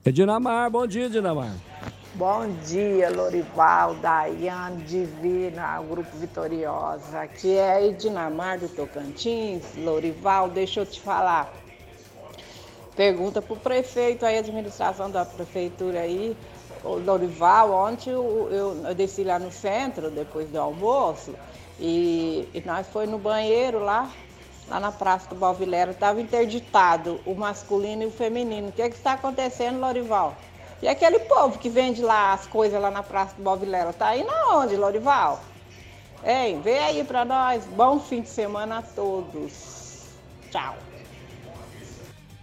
É Dinamar, bom dia, Dinamar. Bom dia, Lorival, Daiane, Divina, o Grupo Vitoriosa. Aqui é a Edinamar do Tocantins. Lorival, deixa eu te falar. Pergunta para o prefeito aí, a administração da prefeitura aí. O Lorival, ontem eu desci lá no centro, depois do almoço, e nós foi no banheiro lá na Praça do Balvilera. Estava interditado o masculino e o feminino. O que está acontecendo, Lorival? E aquele povo que vende lá as coisas lá na Praça do Balvilera, tá indo aonde, Lorival? Ei, vem aí para nós. Bom fim de semana a todos. Tchau.